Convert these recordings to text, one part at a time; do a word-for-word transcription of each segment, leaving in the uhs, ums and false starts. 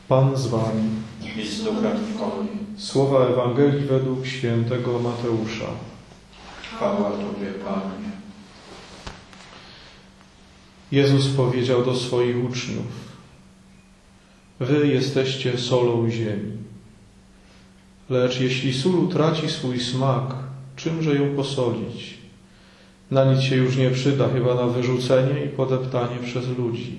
Pan z wami. I z duchem Twoim. Słowa Ewangelii według świętego Mateusza. Chwała Tobie, Panie. Jezus powiedział do swoich uczniów: Wy jesteście solą ziemi. Lecz jeśli sól utraci swój smak, czymże ją posolić? Na nic się już nie przyda, chyba na wyrzucenie i podeptanie przez ludzi.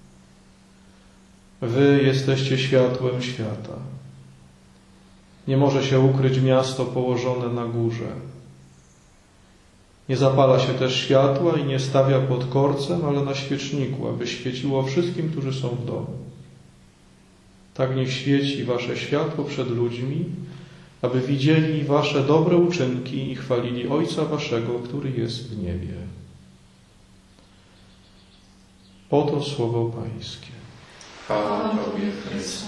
Wy jesteście światłem świata. Nie może się ukryć miasto położone na górze. Nie zapala się też światła i nie stawia pod korcem, ale na świeczniku, aby świeciło wszystkim, którzy są w domu. Tak niech świeci wasze światło przed ludźmi, aby widzieli wasze dobre uczynki i chwalili Ojca waszego, który jest w niebie. Oto słowo Pańskie. Chwała Tobie, Chryste.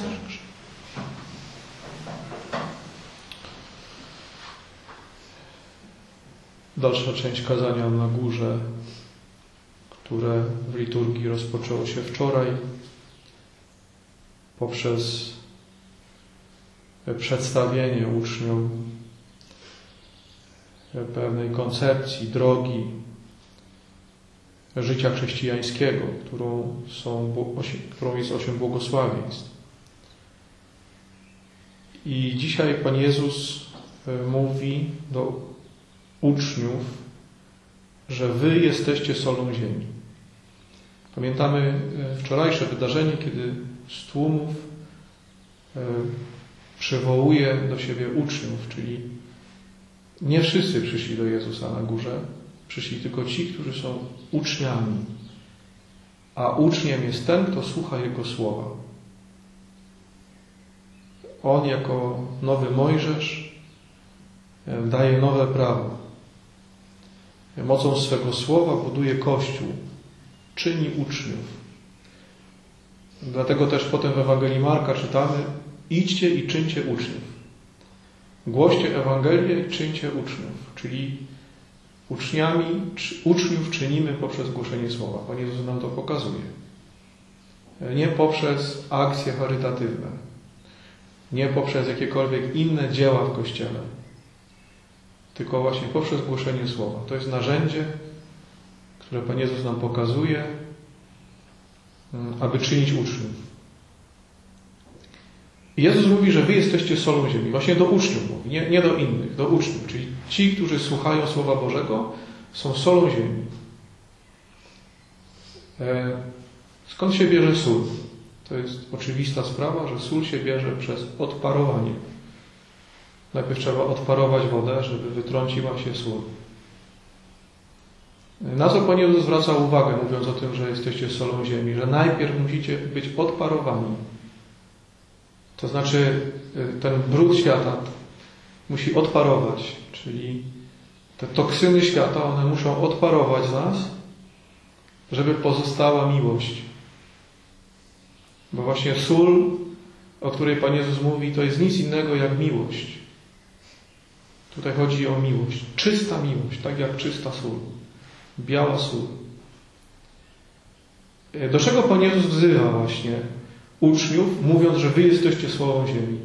Dalsza część kazania na górze, które w liturgii rozpoczęło się wczoraj poprzez przedstawienie uczniom pewnej koncepcji, drogi życia chrześcijańskiego, którą, są, którą jest osiem błogosławieństw. I dzisiaj Pan Jezus mówi do uczniów, że wy jesteście solą ziemi. Pamiętamy wczorajsze wydarzenie, kiedy z tłumów przywołuje do siebie uczniów, czyli nie wszyscy przyszli do Jezusa na górze, przyszli tylko ci, którzy są uczniami. A uczniem jest ten, kto słucha Jego słowa. On jako nowy Mojżesz daje nowe prawo. Mocą swego słowa buduje Kościół, czyni uczniów. Dlatego też potem w Ewangelii Marka czytamy: idźcie i czyńcie uczniów. Głoście Ewangelię i czyńcie uczniów. Czyli uczniami, uczniów czynimy poprzez głoszenie słowa. Pan Jezus nam to pokazuje. Nie poprzez akcje charytatywne. Nie poprzez jakiekolwiek inne dzieła w Kościele. Tylko właśnie poprzez głoszenie słowa. To jest narzędzie, które Pan Jezus nam pokazuje, aby czynić uczniów. I Jezus mówi, że wy jesteście solą ziemi. Właśnie do uczniów mówi, nie, nie do innych, do uczniów. Czyli ci, którzy słuchają Słowa Bożego, są solą ziemi. Skąd się bierze sól? To jest oczywista sprawa, że sól się bierze przez odparowanie. Najpierw trzeba odparować wodę, żeby wytrąciła się sól. Na co Pan Jezus zwraca uwagę, mówiąc o tym, że jesteście solą ziemi, że najpierw musicie być odparowani. To znaczy ten brud świata musi odparować, czyli te toksyny świata, one muszą odparować z nas, żeby pozostała miłość. Bo właśnie sól, o której Pan Jezus mówi, to jest nic innego jak miłość. Tutaj chodzi o miłość. Czysta miłość, tak jak czysta sól. Biała sól. Do czego Pan Jezus wzywa właśnie uczniów, mówiąc, że wy jesteście solą ziemi?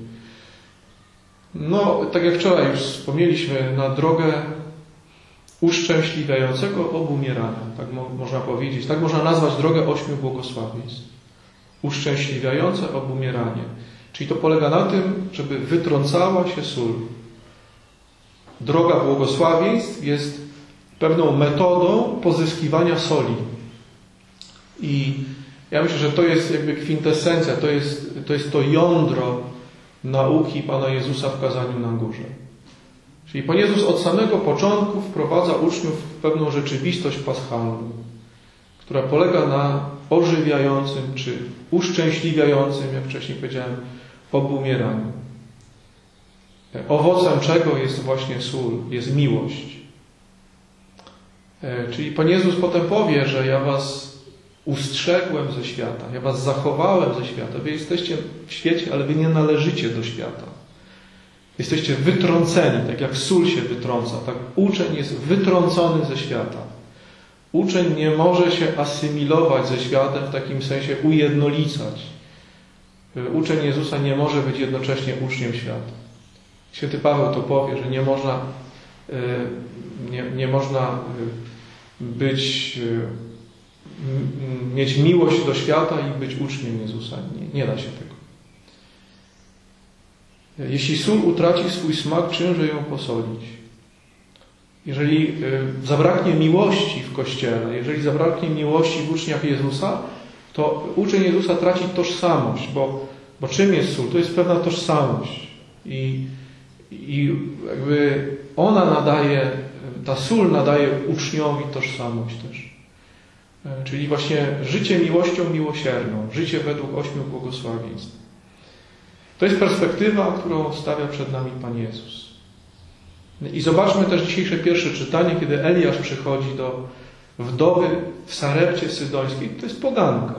No, tak jak wczoraj już wspomnieliśmy, na drogę uszczęśliwiającego obumierania. Tak mo- można powiedzieć. Tak można nazwać drogę ośmiu błogosławieństw. Uszczęśliwiające obumieranie. Czyli to polega na tym, żeby wytrącała się sól. Droga błogosławieństw jest pewną metodą pozyskiwania soli. I ja myślę, że to jest jakby kwintesencja, to jest to, jest to jądro nauki Pana Jezusa w kazaniu na górze. Czyli Pan Jezus od samego początku wprowadza uczniów w pewną rzeczywistość paschalną, która polega na ożywiającym czy uszczęśliwiającym, jak wcześniej powiedziałem, obumieraniu. Owocem czego jest właśnie sól? Jest miłość. Czyli Pan Jezus potem powie, że ja was ustrzegłem ze świata, ja was zachowałem ze świata. Wy jesteście w świecie, ale wy nie należycie do świata. Jesteście wytrąceni, tak jak sól się wytrąca. Tak uczeń jest wytrącony ze świata. Uczeń nie może się asymilować ze światem, w takim sensie ujednolicać. Uczeń Jezusa nie może być jednocześnie uczniem świata. Święty Paweł to powie, że nie można, nie, nie można być, mieć miłość do świata i być uczniem Jezusa. Nie, nie da się tego. Jeśli sól utraci swój smak, czymże ją posolić? Jeżeli zabraknie miłości w Kościele, jeżeli zabraknie miłości w uczniach Jezusa, to uczeń Jezusa traci tożsamość, bo, bo czym jest sól? To jest pewna tożsamość. I, i jakby ona nadaje, ta sól nadaje uczniowi tożsamość też. Czyli właśnie życie miłością miłosierną, życie według ośmiu błogosławieństw. To jest perspektywa, którą stawia przed nami Pan Jezus. I zobaczmy też dzisiejsze pierwsze czytanie, kiedy Eliasz przychodzi do wdowy w Sarepcie Sydońskiej. To jest poganka.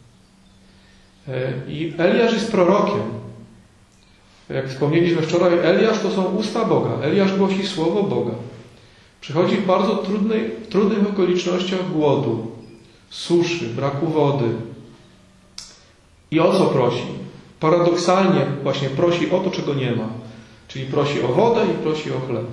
I Eliasz jest prorokiem. Jak wspomnieliśmy wczoraj, Eliasz to są usta Boga. Eliasz głosi słowo Boga. Przychodzi w bardzo trudnej, w trudnych okolicznościach głodu, suszy, braku wody. I o co prosi? Paradoksalnie właśnie prosi o to, czego nie ma. Czyli prosi o wodę i prosi o chleb.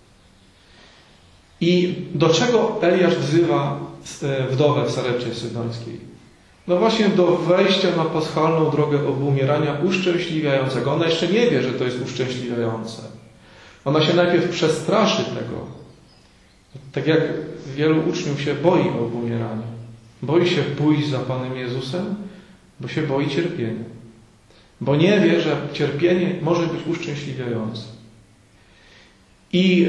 I do czego Eliasz wzywa wdowę w Sarepcie Sydońskiej? No właśnie do wejścia na paschalną drogę obumierania uszczęśliwiającego. Ona jeszcze nie wie, że to jest uszczęśliwiające. Ona się najpierw przestraszy tego. Tak jak wielu uczniów się boi obumierania. Boi się pójść za Panem Jezusem, bo się boi cierpienia. Bo nie wie, że cierpienie może być uszczęśliwiające. I,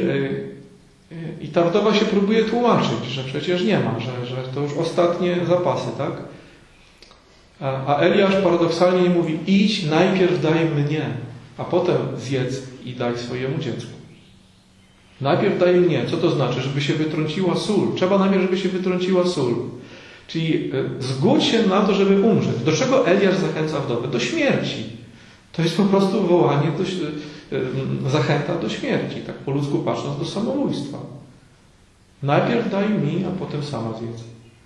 i ta wdowa się próbuje tłumaczyć, że przecież nie ma, że, że to już ostatnie zapasy, tak? A, a Eliasz paradoksalnie mówi: idź, najpierw daj mnie, a potem zjedz i daj swojemu dziecku. Najpierw daj mnie. Co to znaczy? Żeby się wytrąciła sól. Trzeba najpierw, żeby się wytrąciła sól. Czyli zgódź się na to, żeby umrzeć. Do czego Eliasz zachęca wdowę? Do śmierci. To jest po prostu wołanie, do, zachęta do śmierci, tak po ludzku patrząc, do samobójstwa. Najpierw daj mi, a potem sama zjedz.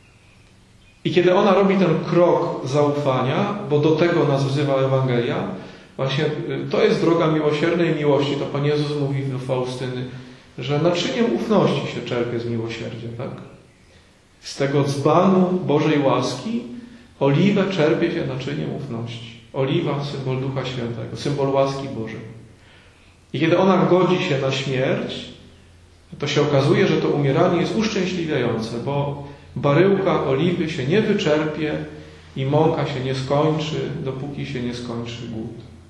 I kiedy ona robi ten krok zaufania, bo do tego nas wzywa Ewangelia, właśnie to jest droga miłosiernej miłości. To Pan Jezus mówi do Faustyny, że naczyniem ufności się czerpie z miłosierdzia, tak? Z tego dzbanu Bożej łaski oliwę czerpie się naczyniem ufności. Oliwa, symbol Ducha Świętego, symbol łaski Bożej. I kiedy ona godzi się na śmierć, to się okazuje, że to umieranie jest uszczęśliwiające, bo baryłka oliwy się nie wyczerpie i mąka się nie skończy, dopóki się nie skończy głód.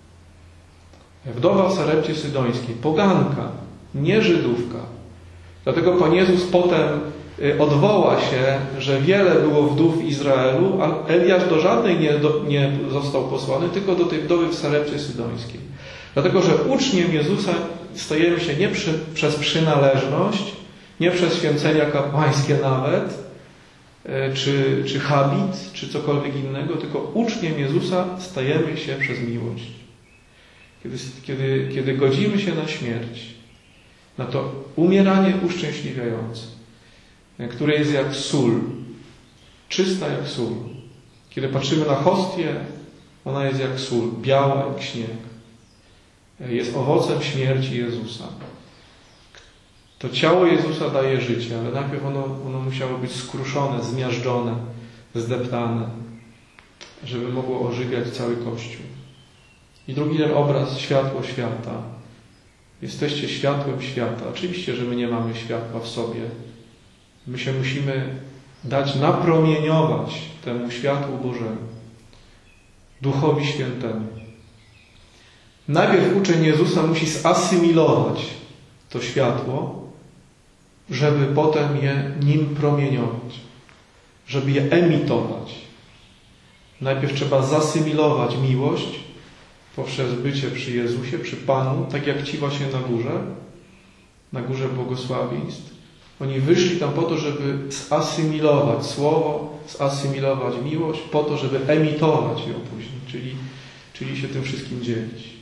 Wdowa w Sarepcie Sydońskiej, poganka, nie Żydówka. Dlatego Pan Jezus potem odwoła się, że wiele było wdów w Izraelu, a Eliasz do żadnej nie, do, nie został posłany, tylko do tej wdowy w Sarepcie Sydońskiej. Dlatego, że uczniem Jezusa stajemy się nie przy, przez przynależność, nie przez święcenia kapłańskie nawet, czy, czy habit, czy cokolwiek innego, tylko uczniem Jezusa stajemy się przez miłość. Kiedy, kiedy, kiedy godzimy się na śmierć, na to umieranie uszczęśliwiające, które jest jak sól, czysta jak sól. Kiedy patrzymy na hostię, ona jest jak sól, biała jak śnieg. Jest owocem śmierci Jezusa. To ciało Jezusa daje życie, ale najpierw ono, ono musiało być skruszone, zmiażdżone, zdeptane, żeby mogło ożywiać cały Kościół. I drugi ten obraz, światło świata. Jesteście światłem świata. Oczywiście, że my nie mamy światła w sobie. My się musimy dać napromieniować temu światłu Bożemu, Duchowi Świętemu. Najpierw uczeń Jezusa musi zasymilować to światło, żeby potem je nim promieniować, żeby je emitować. Najpierw trzeba zasymilować miłość poprzez bycie przy Jezusie, przy Panu, tak jak ci właśnie na górze, na górze błogosławieństw. Oni wyszli tam po to, żeby zasymilować Słowo, zasymilować miłość, po to, żeby emitować ją później, czyli, czyli się tym wszystkim dzielić.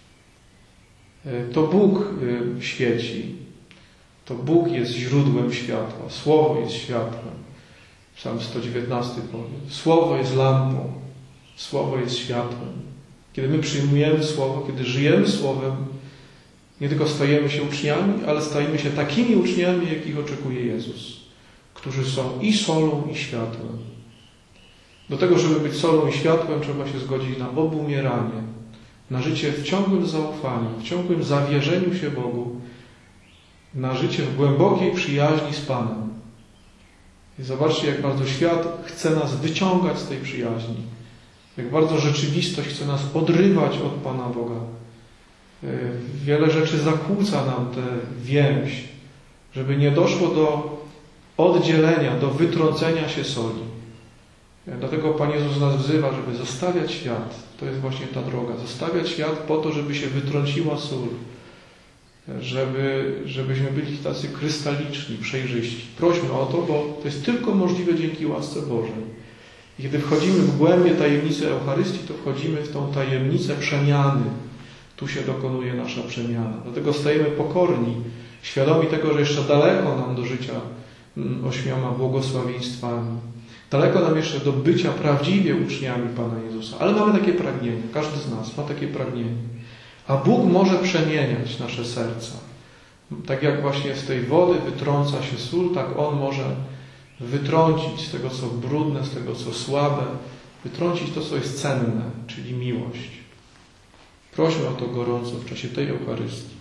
To Bóg świeci. To Bóg jest źródłem światła. Słowo jest światłem. Psalm sto dziewiętnasty powie. Słowo jest lampą. Słowo jest światłem. Kiedy my przyjmujemy Słowo, kiedy żyjemy Słowem, nie tylko stajemy się uczniami, ale stajemy się takimi uczniami, jakich oczekuje Jezus, którzy są i solą, i światłem. Do tego, żeby być solą i światłem, trzeba się zgodzić na obumieranie, na życie w ciągłym zaufaniu, w ciągłym zawierzeniu się Bogu, na życie w głębokiej przyjaźni z Panem. I zobaczcie, jak bardzo świat chce nas wyciągać z tej przyjaźni. Jak bardzo rzeczywistość chce nas odrywać od Pana Boga. Wiele rzeczy zakłóca nam tę więź, żeby nie doszło do oddzielenia, do wytrącenia się soli. Dlatego Pan Jezus nas wzywa, żeby zostawiać świat. To jest właśnie ta droga. Zostawiać świat po to, żeby się wytrąciła sól. Żeby, żebyśmy byli tacy krystaliczni, przejrzyści. Prośmy o to, bo to jest tylko możliwe dzięki łasce Bożej. I kiedy wchodzimy w głębie tajemnicy Eucharystii, to wchodzimy w tą tajemnicę przemiany. Tu się dokonuje nasza przemiana. Dlatego stajemy pokorni, świadomi tego, że jeszcze daleko nam do życia ośmioma błogosławieństwami. Daleko nam jeszcze do bycia prawdziwie uczniami Pana Jezusa. Ale mamy takie pragnienie. Każdy z nas ma takie pragnienie. A Bóg może przemieniać nasze serca. Tak jak właśnie z tej wody wytrąca się sól, tak On może wytrącić z tego, co brudne, z tego, co słabe, wytrącić to, co jest cenne, czyli miłość. Prośmy o to gorąco w czasie tej Eucharystii.